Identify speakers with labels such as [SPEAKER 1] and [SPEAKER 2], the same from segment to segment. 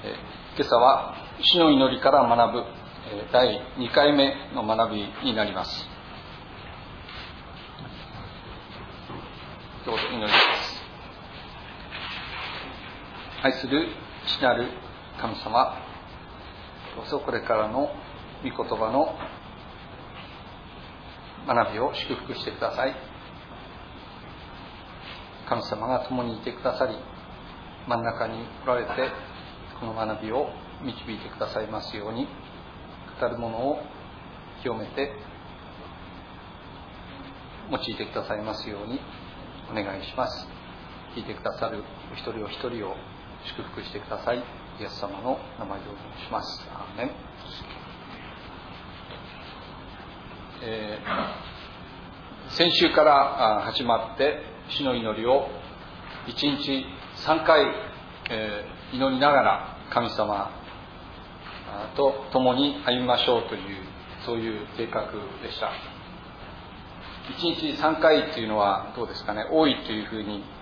[SPEAKER 1] 今朝は主の祈りから学ぶ第2回目の学びになります。どうぞ祈ります。愛する父なる神様、どうぞこれからの御言葉の学びを祝福してください。神様が共にいてくださり、真ん中におられてこの学びを導いてくださいますように、語るものを清めて用いてくださいますようにお願いします。聞いてくださるお一人お一人を祝福してください。イエス様の名前でお願いします。アーメン。先週から始まって主の祈りを1日3回、祈りながら神様と共に歩みましょうというそういう計画でした。1日3回というのはどうですかね、多いというふうに、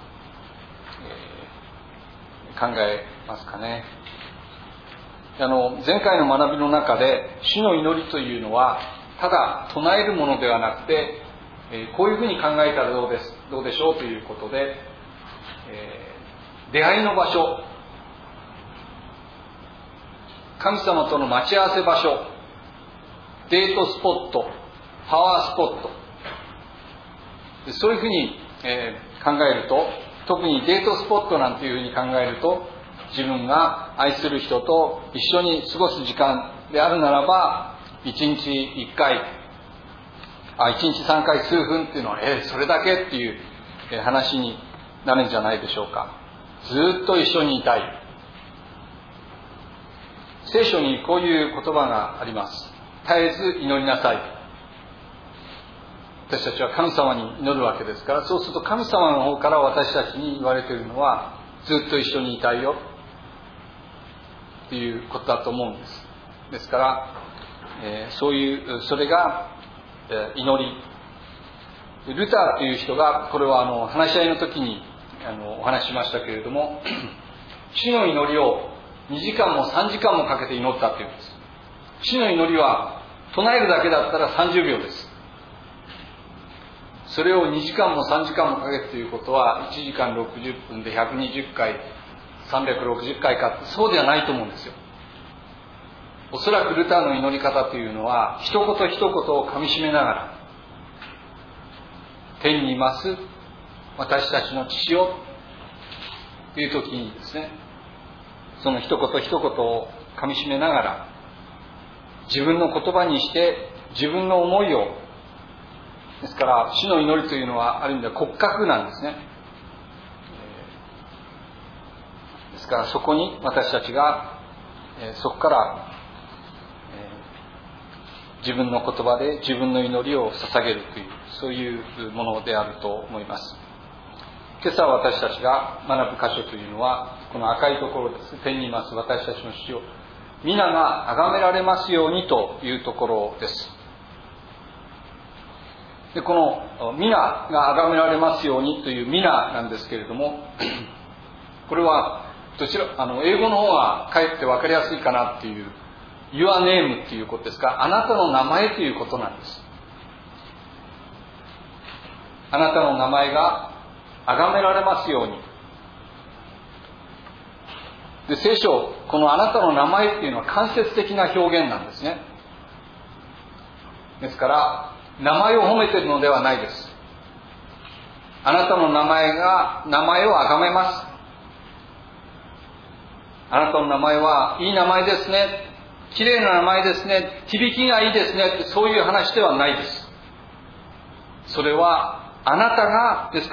[SPEAKER 1] 考えますかね。前回の学びの中で主の祈りというのはただ唱えるものではなくて、こういうふうに考えたらどうでしょうということで、出会いの場所、神様との待ち合わせ場所、デートスポット、パワースポット、そういうふうに、考えると、特にデートスポットなんていうふうに考えると、自分が愛する人と一緒に過ごす時間であるならば、1日1回、1日3回数分っていうのは、それだけっていう話になるんじゃないでしょうか。ずっと一緒にいたい。聖書にこういう言葉があります。絶えず祈りなさい。私たちは神様に祈るわけですから、そうすると神様の方から私たちに言われているのは、ずっと一緒にいたいよっていうことだと思うんです。ですから、それが祈り。ルターという人が、これは話し合いの時にお話ししましたけれども、主の祈りを2時間も3時間もかけて祈ったというんです。主の祈りは唱えるだけだったら30秒です。それを2時間も3時間もかけてということは、1時間60分で120回360回か、そうではないと思うんですよ。おそらくルターの祈り方というのは、一言一言をかみしめながら、天にいます私たちの父よという時にですね、その一言一言をかみしめながら、自分の言葉にして自分の思いを、ですから主の祈りというのはある意味では骨格なんですね。ですからそこに私たちが、そこから自分の言葉で自分の祈りを捧げるという、そういうものであると思います。今朝私たちが学ぶ箇所というのは、この赤いところです。天にいます私たちの父を皆が崇められますようにというところです。で、この皆が崇められますようにという皆なんですけれども、これは英語の方がかえって分かりやすいかなっていう、Your name っていうことですが、あなたの名前ということなんです。あなたの名前が崇められますように。で、聖書、このあなたの名前っていうのは間接的な表現なんですね。ですから、名前を褒めているのではないです。あなたの名前を崇めます。あなたの名前はいい名前ですね。綺麗な名前ですね。響きがいいですね。そういう話ではないです。それはあなたが、ですから、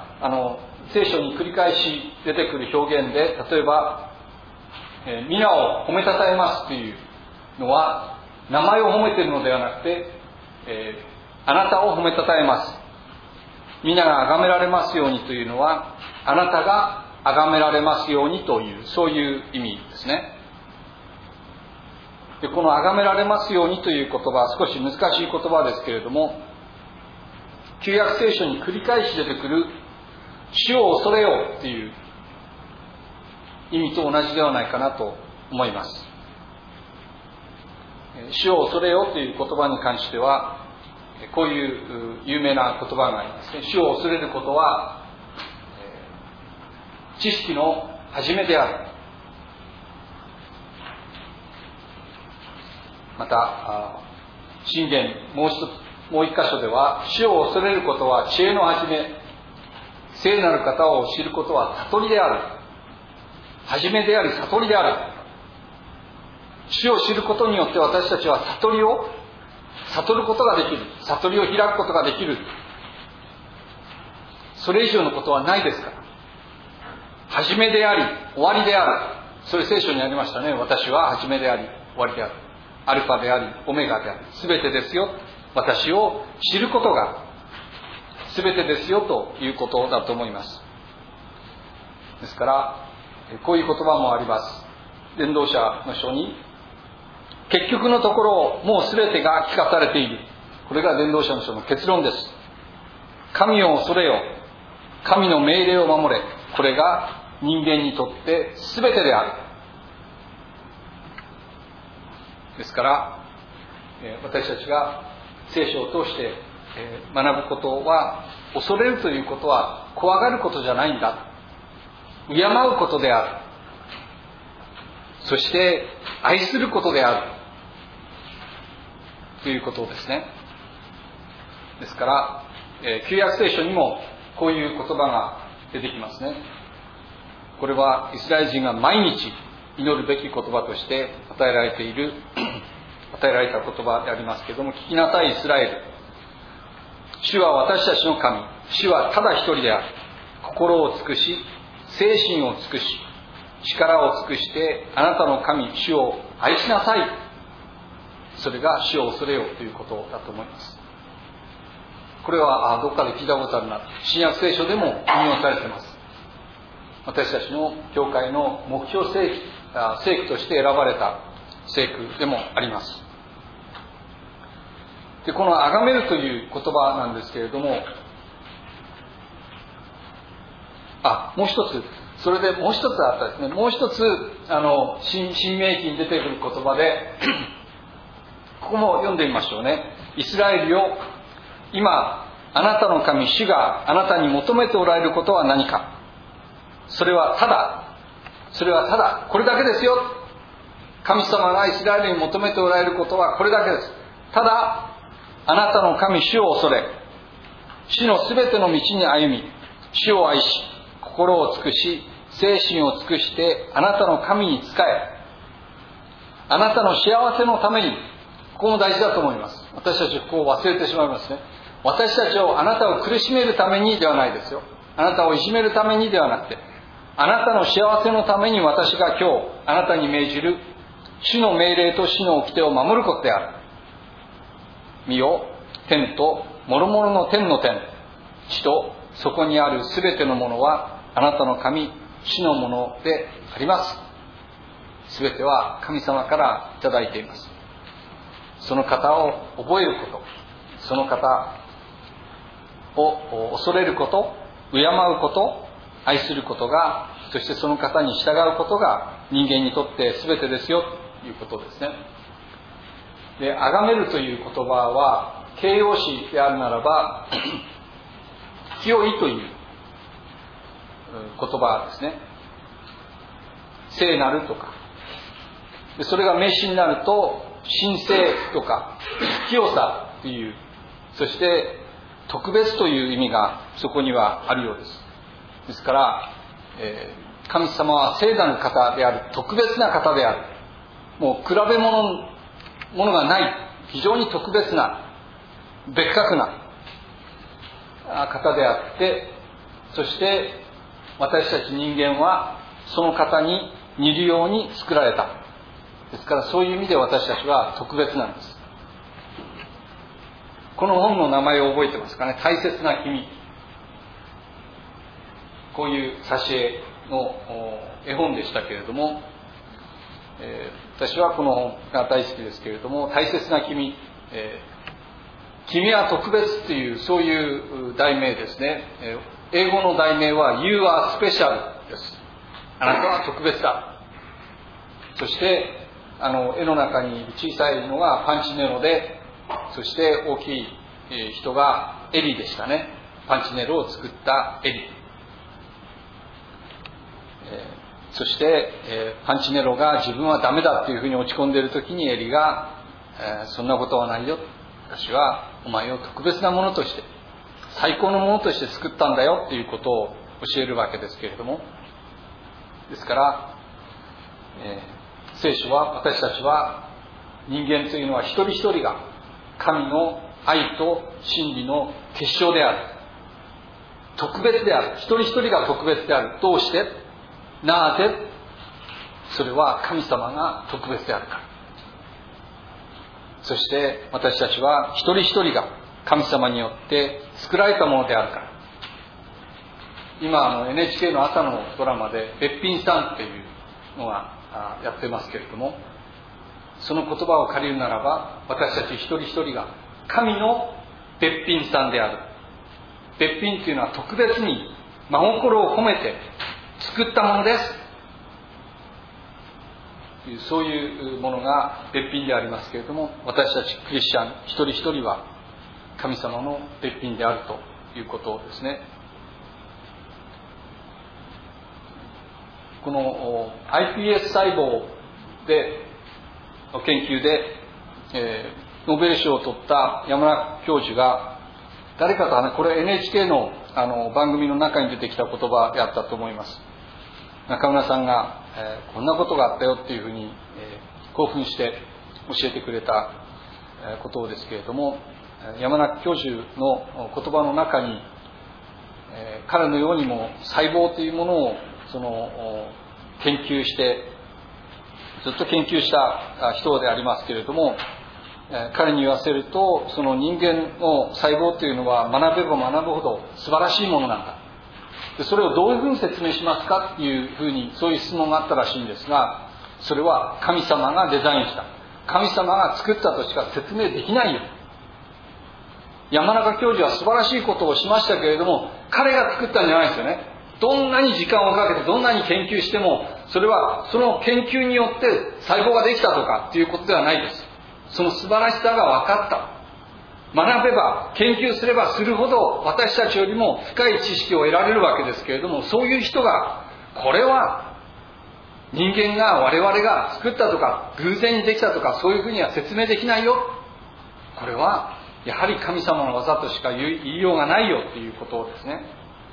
[SPEAKER 1] 聖書に繰り返し出てくる表現で、例えば、皆を褒めたたえますというのは、名前を褒めているのではなくて、あなたを褒めたたえます。皆が崇められますようにというのは、あなたが崇められますようにという、そういう意味ですね。で、この崇められますようにという言葉は少し難しい言葉ですけれども、旧約聖書に繰り返し出てくる主を恐れようっていう意味と同じではないかなと思います。主を恐れよという言葉に関しては、こういう有名な言葉がありますね。主を恐れることは知識の始めである。また箴言もう一箇所では、主を恐れることは知恵の始め、聖なる方を知ることは悟りである。始めであり悟りである。主を知ることによって私たちは悟りを悟ることができる。悟りを開くことができる。それ以上のことはないですから。始めであり終わりである。それ聖書にありましたね。私は始めであり終わりである。アルファでありオメガである。すべてですよ。私を知ることがすべてですよということだと思います。ですからこういう言葉もあります。伝道者の書に、結局のところもうすべてが聞かされている。これが伝道者の書の結論です。神を恐れよ、神の命令を守れ。これが人間にとってすべてである。ですから私たちが聖書を通して学ぶことは、恐れるということは怖がることじゃないんだ、敬うことである。そして愛することであるということですね。ですから旧約聖書にもこういう言葉が出てきますね。これはイスラエル人が毎日祈るべき言葉として与えられた言葉でありますけれども、聞きなさいイスラエル、主は私たちの神、主はただ一人である。心を尽くし、精神を尽くし、力を尽くしてあなたの神主を愛しなさい。それが主を恐れようということだと思います。これはどっかで聞いたことあるな。新約聖書でも引用されています。私たちの教会の目標聖句として選ばれた聖句でもあります。で、この崇めるという言葉なんですけれども、もう一つ、それでもう一つあったですね。もう一つ新明記に出てくる言葉でここも読んでみましょうね。イスラエルよ、今あなたの神主があなたに求めておられることは何か。それはただこれだけですよ。神様がイスラエルに求めておられることはこれだけです。ただあなたの神主を恐れ、主のすべての道に歩み、主を愛し、心を尽くし、精神を尽くしてあなたの神に仕え、あなたの幸せのために。ここも大事だと思います。私たちここを忘れてしまいますね。私たちをあなたを苦しめるためにではないですよ。あなたをいじめるためにではなくて、あなたの幸せのために私が今日あなたに命じる主の命令と主の掟を守ることである。見よ、天と諸々の天の天、地とそこにあるすべてのものはあなたの神主のものであります。すべては神様からいただいています。その方を覚えること、その方を恐れること、敬うこと、愛することが、そしてその方に従うことが人間にとって全てですよということですね。で、崇めるという言葉は形容詞であるならば清いという言葉ですね。聖なるとか、でそれが名詞になると神聖とか清さという、そして特別という意味がそこにはあるようです。ですから、神様は聖なる方である、特別な方である、もう比べ物がない非常に特別な別格な方であって、そして私たち人間はその方に似るように作られた。ですからそういう意味で私たちは特別なんです。この本の名前を覚えてますかね。大切な君。こういう挿絵の絵本でしたけれども、私はこの本が大好きですけれども、大切な君、君は特別というそういう題名ですね。英語の題名は You are special です。 あなたは特別だ。そして絵の中に小さいのがパンチネロで、そして大きい人がエリでしたね。パンチネロを作ったエリ。そして、パンチネロが自分はダメだっていうふうに落ち込んでいる時にエリが、そんなことはないよ。私はお前を特別なものとして、最高のものとして作ったんだよっていうことを教えるわけですけれども、ですから、聖書は、私たちは人間というのは一人一人が神の愛と真理の結晶である。特別である。一人一人が特別である。どうして？なぜ？それは神様が特別であるから。そして私たちは一人一人が神様によって作られたものであるから。今NHK の朝のドラマでべっぴんさんっていうのがやってますけれども、その言葉を借りるならば、私たち一人一人が神のべっぴんさんである。べっぴんというのは特別に真心を込めて作ったものです。そういうものがべっぴんでありますけれども、私たちクリスチャン一人一人は神様のべっぴんであるということですね。この iPS 細胞での研究で、ノーベル賞を取った山中教授が、誰かとこれ NHK の番組の中に出てきた言葉であったと思います。中村さんが、こんなことがあったよっていうふうに、興奮して教えてくれたことですけれども、山中教授の言葉の中に、彼のようにも細胞というものを研究してずっと研究した人でありますけれども、彼に言わせると、その人間の細胞というのは学べば学ぶほど素晴らしいものなんだ。でそれをどういうふうに説明しますかっていうふうに、そういう質問があったらしいんですが、それは神様がデザインした、神様が作ったとしか説明できないよ。山中教授は素晴らしいことをしましたけれども、彼が作ったんじゃないですよね。どんなに時間をかけてどんなに研究しても、それはその研究によって細胞ができたとかっていうことではないです。その素晴らしさが分かった。学べば研究すればするほど私たちよりも深い知識を得られるわけですけれども、そういう人がこれは人間が我々が作ったとか偶然にできたとか、そういうふうには説明できないよ。これはやはり神様の技としか言いようがないよっていうことですね。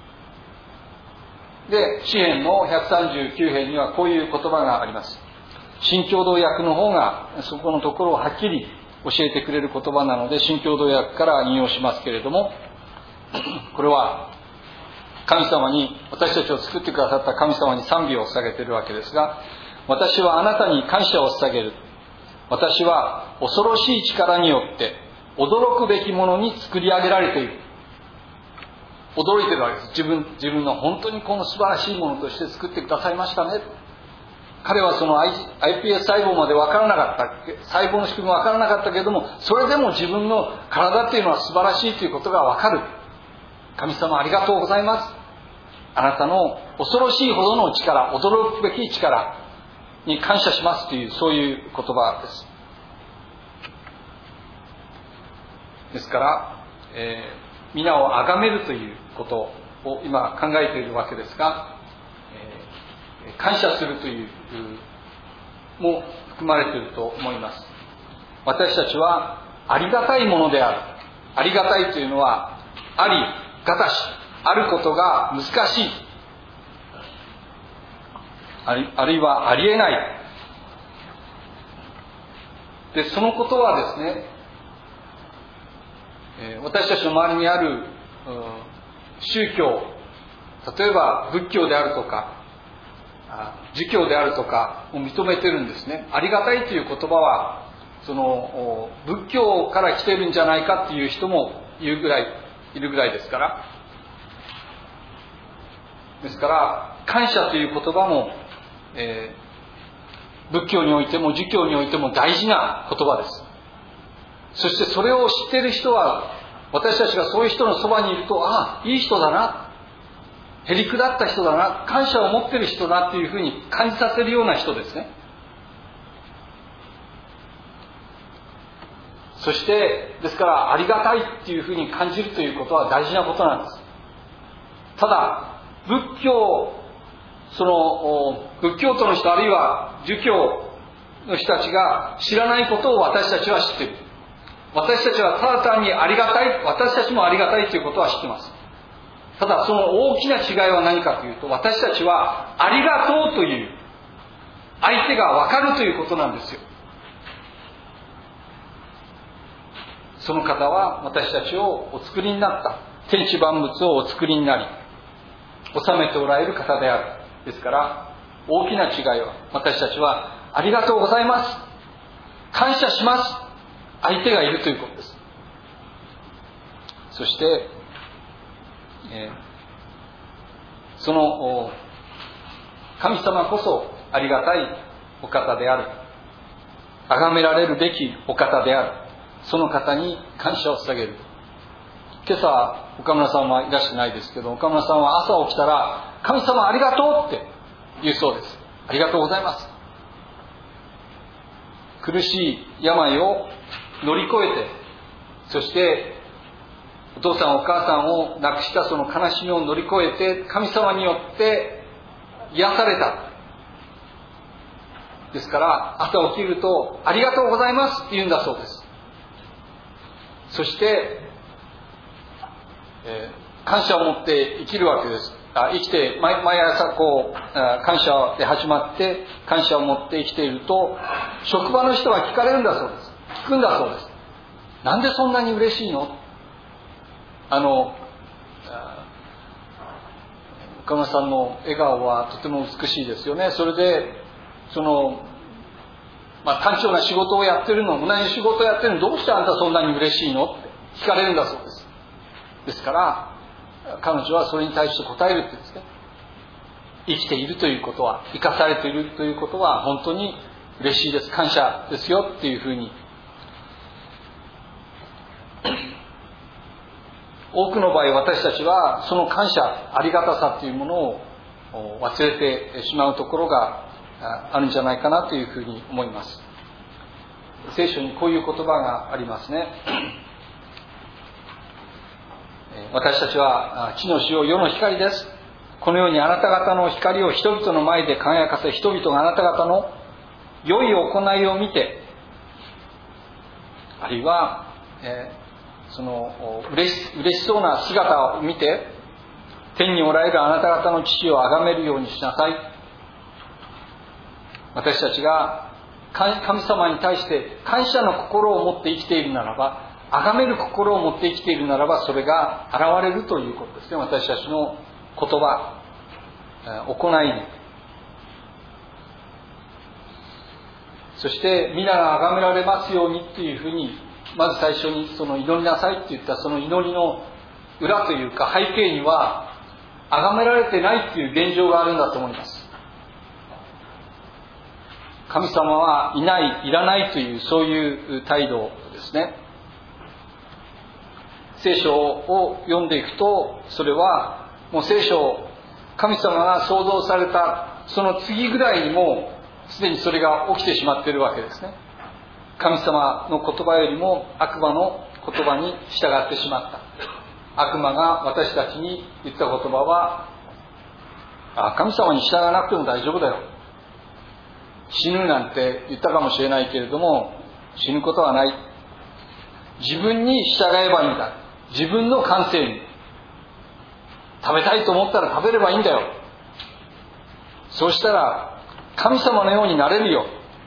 [SPEAKER 1] で、詩編の139編にはこういう言葉があります。新共同訳の方がそこのところをはっきり教えてくれる言葉なので、新共同訳から引用しますけれども、これは神様に、私たちを作ってくださった神様に賛美を捧げているわけですが、私はあなたに感謝を捧げる。私は恐ろしい力によって驚くべきものに作り上げられている。驚いてるわけです。自分の本当にこの素晴らしいものとして作ってくださいましたね。彼はその iPS 細胞まで分からなかった、細胞の仕組み分からなかったけれども、それでも自分の体っていうのは素晴らしいということが分かる。神様ありがとうございます。あなたの恐ろしいほどの力、驚くべき力に感謝しますという、そういう言葉です。ですから、皆を崇めるということを今考えているわけですが、感謝するというも含まれていると思います。私たちはありがたいものである。ありがたいというのは、ありがたし、あることが難しい、あるいはありえない。で、そのことはですね、私たちの周りにある宗教、例えば仏教であるとか儒教であるとかを認めてるんですね。ありがたいという言葉はその仏教から来てるんじゃないかっていう人もいるぐらいですから、感謝という言葉も、仏教においても儒教においても大事な言葉です。そしてそれを知っている人は、私たちがそういう人のそばにいると、ああいい人だな、 へりくだった人だな、感謝を持っている人だというふうに感じさせるような人ですね。そしてですからありがたいっていうふうに感じるということは大事なことなんです。ただ仏教徒の人、あるいは儒教の人たちが知らないことを私たちは知っている。私たちはただ単にありがたい、私たちもありがたいということは知っています。ただその大きな違いは何かというと、私たちはありがとうという相手が分かるということなんですよ。その方は私たちをお作りになった、天地万物をお作りになり治めておられる方である。ですから大きな違いは、私たちはありがとうございます、感謝します、相手がいるということです。そして、その神様こそありがたいお方である、崇められるべきお方である、その方に感謝を捧げる。今朝岡村さんはいらしてないですけど、岡村さんは朝起きたら神様ありがとうって言うそうです。ありがとうございます。苦しい病を乗り越えて、そしてお父さんお母さんを亡くしたその悲しみを乗り越えて、神様によって癒された。ですから朝起きるとありがとうございますって言うんだそうです。そして感謝を持って生きるわけです。生きて毎朝感謝で始まって感謝を持って生きていると、職場の人は聞かれるんだそうです。聞くんだそうです。なんでそんなに嬉しいの？岡村さんの笑顔はとても美しいですよね。それで単調な仕事をやってるの、同じ仕事をやってるの、どうしてあんたそんなに嬉しいのって聞かれるんだそうです。ですから彼女はそれに対して答えるってですね、生きているということは、生かされているということは本当に嬉しいです、感謝ですよっていうふうに。多くの場合私たちはその感謝、ありがたさというものを忘れてしまうところがあるんじゃないかなというふうに思います。聖書にこういう言葉がありますね。私たちは地の塩、世の光です。このようにあなた方の光を人々の前で輝かせ、人々があなた方の良い行いを見て、あるいは、その嬉しそうな姿を見て、天におられるあなた方の父を崇めるようにしなさい。私たちが神様に対して感謝の心を持って生きているならば、崇める心を持って生きているならば、それが現れるということですね。私たちの言葉、行いに。そして皆が崇められますようにというふうに、まず最初にその祈りなさいって言ったその祈りの裏というか背景には、崇められてないっていう現状があるんだと思います。神様はいない、いらないという、そういう態度ですね。聖書を読んでいくと、それはもう聖書、神様が創造されたその次ぐらいにもすでにそれが起きてしまっているわけですね。神様の言葉よりも悪魔の言葉に従ってしまった。悪魔が私たちに言った言葉は、神様に従わなくても大丈夫だよ、死ぬなんて言ったかもしれないけれども、死ぬことはない、自分に従えばいいんだ、自分の感性に、食べたいと思ったら食べればいいんだよ、そうしたら神様のようになれるよ。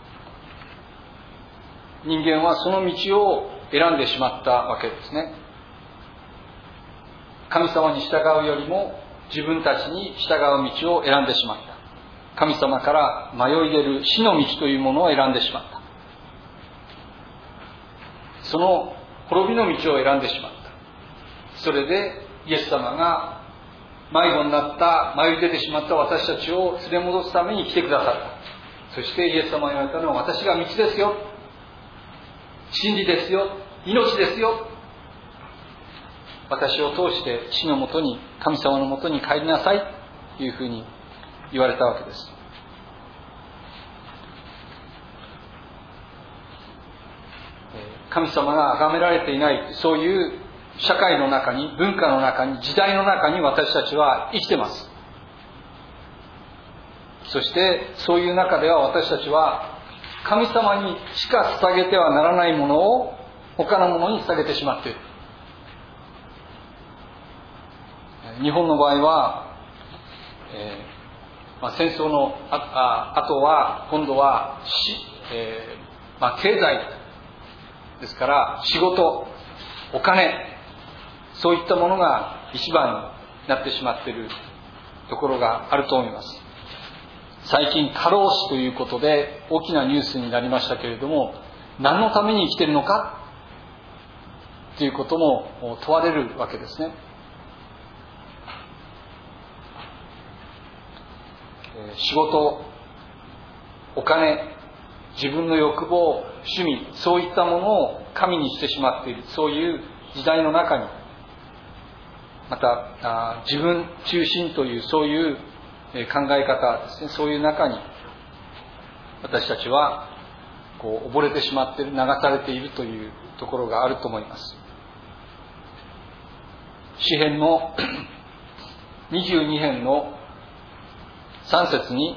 [SPEAKER 1] 人間はその道を選んでしまったわけですね。神様に従うよりも自分たちに従う道を選んでしまった。神様から迷い出る死の道というものを選んでしまった。その滅びの道を選んでしまった。それでイエス様が迷子になった、迷い出てしまった私たちを連れ戻すために来てくださった。そしてイエス様が言われたのは、私が道ですよ、真理ですよ、命ですよ。 私を通して父のもとに、神様のもとに帰りなさいというふうに言われたわけです。神様が崇められていない、そういう社会の中に、文化の中に、時代の中に私たちは生きてます。そしてそういう中では私たちは神様にしか捧げてはならないものを他のものに捧げてしまっている。日本の場合は、戦争の後は今度は経済ですから、仕事、お金、そういったものが一番になってしまっているところがあると思います。最近過労死ということで大きなニュースになりましたけれども、何のために生きているのかということも問われるわけですね。仕事、お金、自分の欲望、趣味、そういったものを神にしてしまっている、そういう時代の中に、また自分中心というそういう考え方ですね、そういう中に私たちは溺れてしまっている、流されているというところがあると思います。詩編の22編の3節に、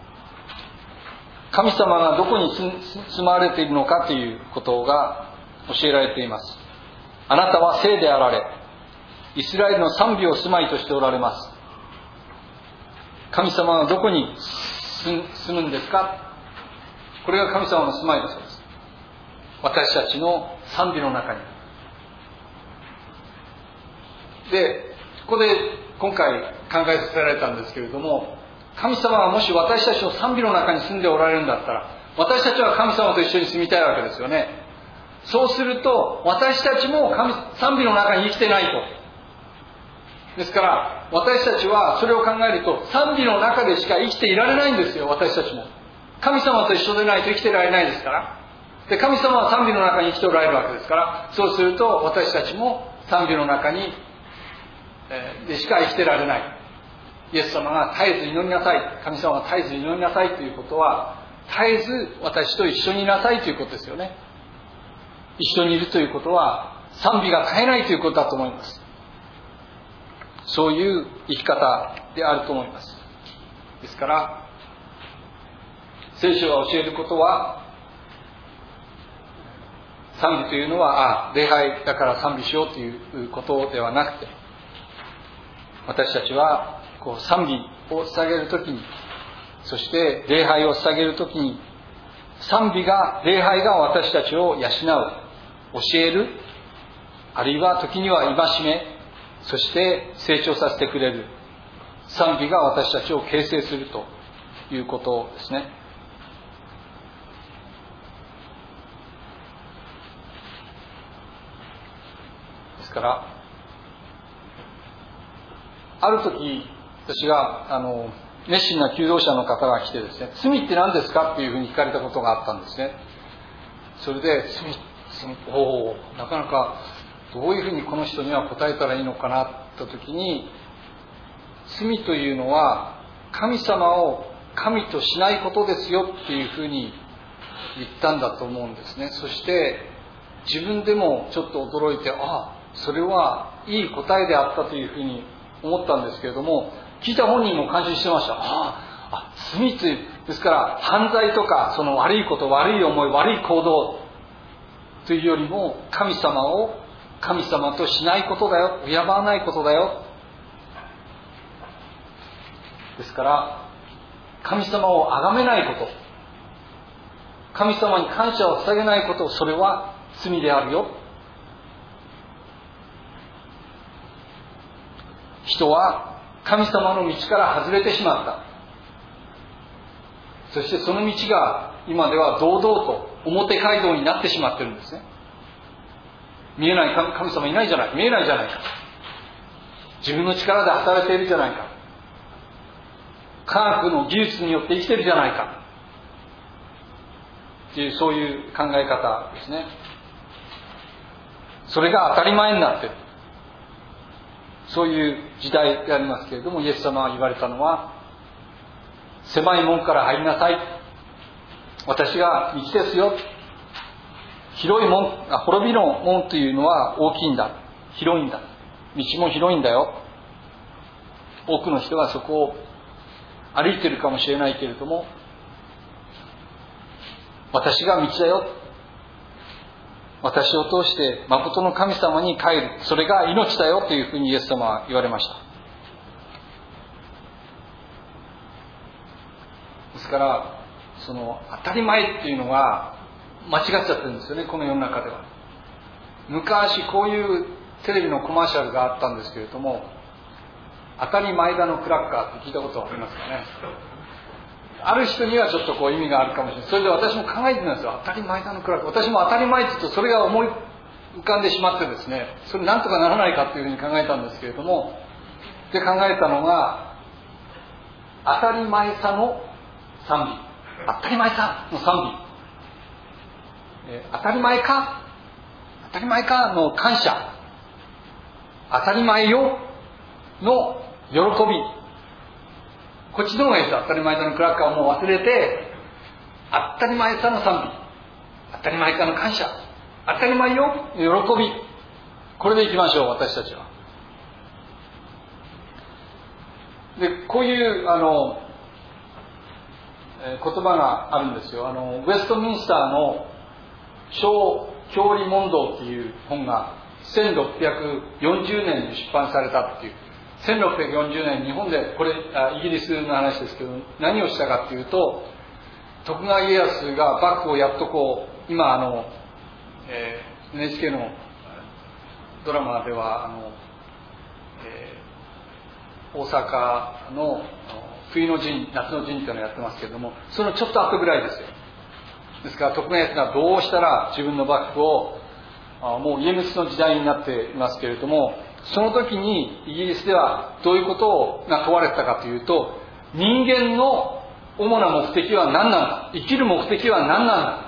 [SPEAKER 1] 神様がどこに住まわれているのかということが教えられています。あなたは聖であられ、イスラエルの賛美を住まいとしておられます。神様はどこに住むんですか？これが神様の住まいだそうです。私たちの賛美の中に。で、ここで今回考えさせられたんですけれども、神様がもし私たちの賛美の中に住んでおられるんだったら、私たちは神様と一緒に住みたいわけですよね。そうすると私たちも賛美の中に生きてないと。ですから私たちはそれを考えると、賛美の中でしか生きていられないんですよ。私たちも神様と一緒でないと生きていられないですから。で、神様は賛美の中に生きておられるわけですから、そうすると私たちも賛美の中にでしか生きてられない。イエス様が絶えず祈りなさい、神様が絶えず祈りなさいということは、絶えず私と一緒にいなさいということですよね。一緒にいるということは賛美が絶えないということだと思います。そういう生き方であると思います。ですから聖書が教えることは、賛美というのは礼拝だから賛美しようということではなくて、私たちは賛美を捧げるときに、そして礼拝を捧げるときに、礼拝が私たちを養う、教える、あるいは時には戒め、そして成長させてくれる賛美が私たちを形成するということですね。ですからある時、私が熱心な求道者の方が来てですね、罪って何ですかっていうふうに聞かれたことがあったんですね。それでなかなかどういうふうにこの人には答えたらいいのかなと時に、罪というのは神様を神としないことですよっていうふうに言ったんだと思うんですね。そして自分でもちょっと驚いて、それはいい答えであったというふうに思ったんですけれども、聞いた本人も感心してました。罪という、ですから犯罪とかその悪いこと、悪い思い、悪い行動というよりも、神様を神様としないことだよ、敬わないことだよ。ですから神様を崇めないこと、神様に感謝を捧げないこと、それは罪であるよ。人は神様の道から外れてしまった。そしてその道が今では堂々と表街道になってしまってるんですね。見えない神様いないじゃない、見えないじゃないか、自分の力で働いているじゃないか、科学の技術によって生きているじゃないかっていう、そういう考え方ですね。それが当たり前になっている。 そういう時代でありますけれども、イエス様が言われたのは、狭い門から入りなさい。私が道ですよ。広い門、滅びの門というのは大きいんだ。広いんだ。道も広いんだよ。多くの人がそこを歩いているかもしれないけれども、私が道だよ。私を通して誠の神様に帰る。それが命だよというふうにイエス様は言われました。ですから、その当たり前っていうのが間違っちゃってるんですよね、この世の中では。昔こういうテレビのコマーシャルがあったんですけれども、当たり前だのクラッカーって聞いたことはありますかね。ある人にはちょっとこう意味があるかもしれない。それで私も考えてるんですよ。当たり前だのクラッカー。私も当たり前って言うとそれが思い浮かんでしまってですね、それなんとかならないかっていうふうに考えたんですけれども、で考えたのが、当たり前さの賛美。当たり前さの賛美。当たり前か当たり前かの感謝。当たり前よの喜び。こっちの方がいいですよ。当たり前さのクラッカーをもう忘れて、当たり前さの賛美。当たり前かの感謝。当たり前よ喜び。これでいきましょう、私たちは。で、こういう言葉があるんですよ。ウェストミンスターの小教理問答っていう本が1640年に出版されたっていう。1640年日本で、これイギリスの話ですけど、何をしたかっていうと、徳川家康が幕府をやっとこう、今NHK のドラマでは大阪の冬の陣、夏の陣っていうのをやってますけれども、そのちょっと後ぐらいですよ。ですから徳川家康がどうしたら自分の幕府を、もう家光の時代になっていますけれども、その時にイギリスではどういうことが問われてたかというと、人間の主な目的は何なんだ、生きる目的は何なんだ。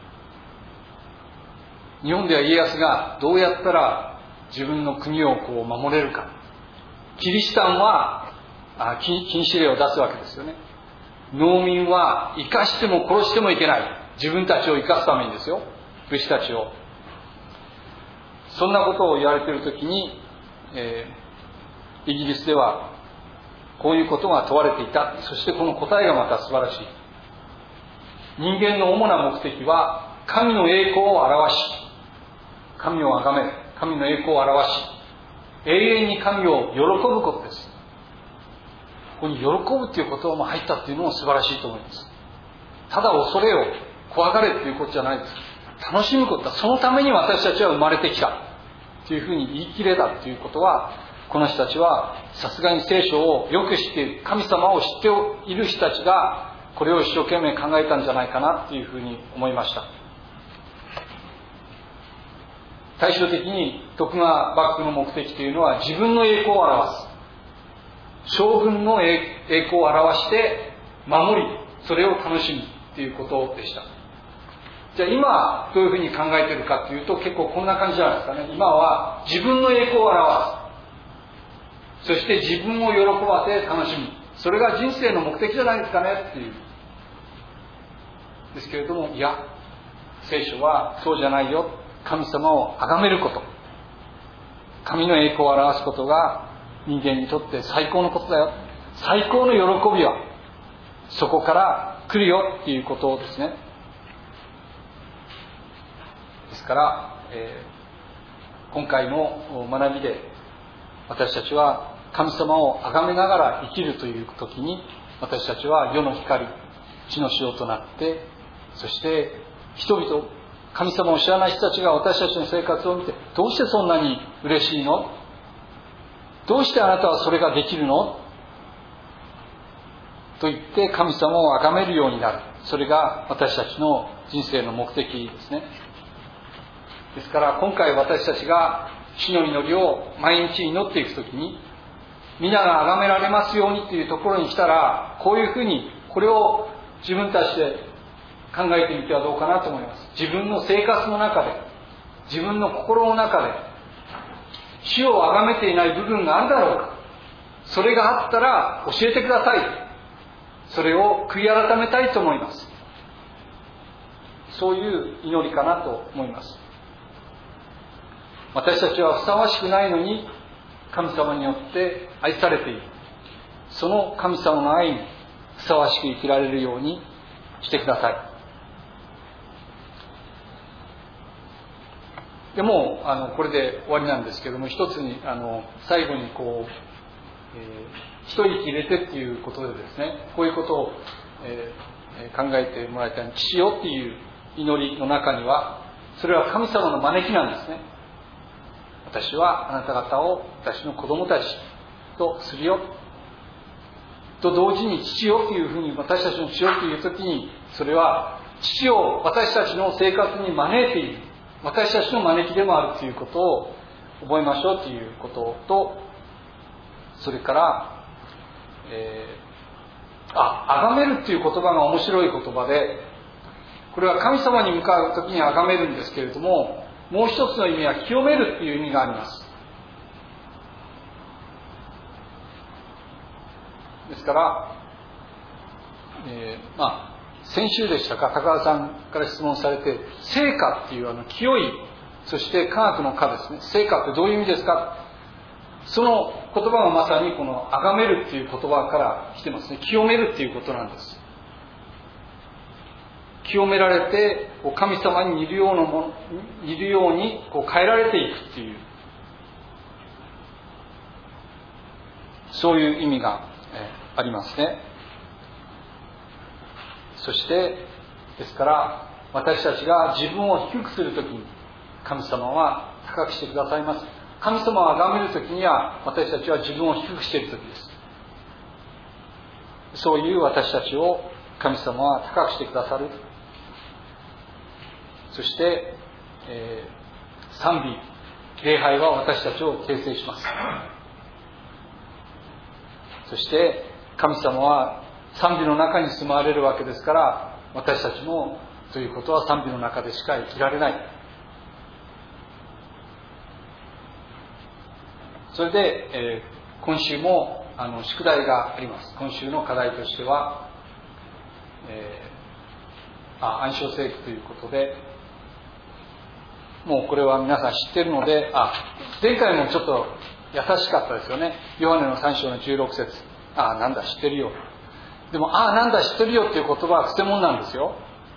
[SPEAKER 1] 日本では家康がどうやったら自分の国をこう守れるか。キリシタンは禁止令を出すわけですよね。農民は生かしても殺してもいけない。自分たちを生かすためにですよ。武士たちを。そんなことを言われているときに、イギリスではこういうことが問われていた。そしてこの答えがまた素晴らしい。人間の主な目的は神の栄光を表し、神を崇める、神の栄光を表し、永遠に神を喜ぶことです。ここに喜ぶという言葉も入ったっていうのも素晴らしいと思います。ただ恐れを怖がれっていうことじゃないです。楽しむことだ。そのために私たちは生まれてきたというふうに言い切れたということは、この人たちはさすがに聖書をよく知っている、神様を知っている人たちがこれを一生懸命考えたんじゃないかなというふうに思いました。対照的に徳川幕府の目的というのは自分の栄光を表す、将軍の栄光を表して守り、それを楽しむということでした。じゃあ今どういうふうに考えているかというと、結構こんな感じじゃないですかね。今は自分の栄光を表す、そして自分を喜ばせ楽しむ、それが人生の目的じゃないですかねっていうですけれども、いや、聖書はそうじゃないよ。神様を崇めること、神の栄光を表すことが人間にとって最高のことだよ。最高の喜びはそこから来るよっていうことですね。ですから、今回の学びで私たちは神様を崇めながら生きるという時に、私たちは世の光、地の塩となって、そして人々、神様を知らない人たちが私たちの生活を見て、どうしてそんなに嬉しいの？どうしてあなたはそれができるの？と言って神様を崇めるようになる。それが私たちの人生の目的ですね。ですから今回私たちが主の祈りを毎日祈っていくときに、皆が崇められますようにというところに来たら、こういうふうにこれを自分たちで考えてみてはどうかなと思います。自分の生活の中で、自分の心の中で、 主を崇めていない部分があるだろうか。それがあったら教えてください。それを悔い改めたいと思います。そういう祈りかなと思います。私たちはふさわしくないのに神様によって愛されている。その神様の愛にふさわしく生きられるようにしてください。でもこれで終わりなんですけども、一つに最後に一息入れてっていうことでですね、こういうことを、考えてもらいたい。父よっていう祈りの中には、それは神様の招きなんですね。私はあなた方を私の子供たちとするよと同時に、父よというふうに、私たちの父よという時に、それは父を私たちの生活に招いている、私たちの招きでもあるということを覚えましょうということと、それから崇めるっていう言葉が面白い言葉で、これは神様に向かう時に崇めるんですけれども、もう一つの意味は清めるっていう意味があります。ですから、先週でしたか、高田さんから質問されて、聖果っていう清い、そして科学の科ですね。聖果ってどういう意味ですか。その言葉がまさにこの崇めるっていう言葉から来てますね。清めるっていうことなんです。清められて神様に似るように変えられていくっていう、そういう意味がありますね。そしてですから、私たちが自分を低くするときに神様は高くしてくださいます。神様を崇めるときには、私たちは自分を低くしているときです。そういう私たちを神様は高くしてくださる。そして、賛美、礼拝は私たちを形成します。そして神様は賛美の中に住まわれるわけですから、私たちもということは賛美の中でしか生きられない。それで、今週も宿題があります。今週の課題としては、暗唱聖句ということで、もうこれは皆さん知っているので、前回もちょっと優しかったですよね。ヨハネの3章の16節、なんだ知ってるよ。でもなんだ知ってるよっていう言葉はくせ者なんですよ。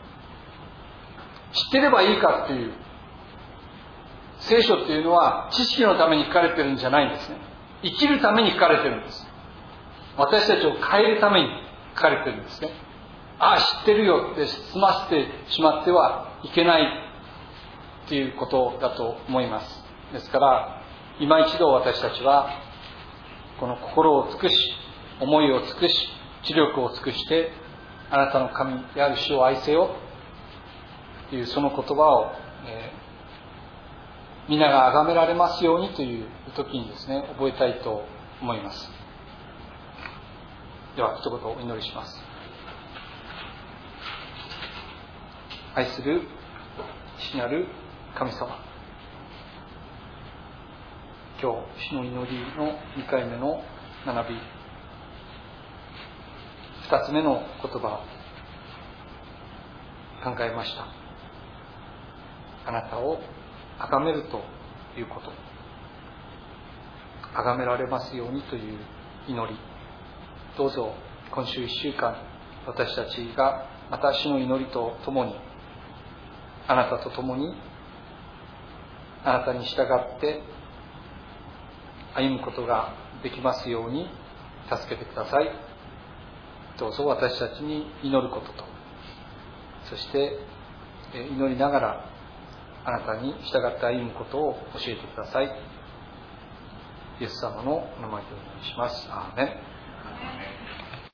[SPEAKER 1] 知ってればいいかっていう、聖書っていうのは知識のために書かれてるんじゃないんですね。生きるために書かれてるんです。私たちを変えるために書かれてるんですね。知ってるよって済ませてしまってはいけないっていうことだと思います。ですから今一度私たちはこの心を尽くし、思いを尽くし、知力を尽くして、あなたの神である主を愛せよというその言葉を、皆が崇められますようにという時にですね、覚えたいと思います。では一言お祈りします。愛する父なる神様、今日主の祈りの2回目の学び、2つ目の言葉を考えました。あなたを崇めるということ、崇められますようにという祈り、どうぞ今週1週間、私たちがまた主の祈りとともに、あなたとともに、あなたに従って歩むことができますように助けてください。どうぞ私たちに祈ることと、そして祈りながらあなたに従って歩むことを教えてください。イエス様のお名前でお願いします。アーメン。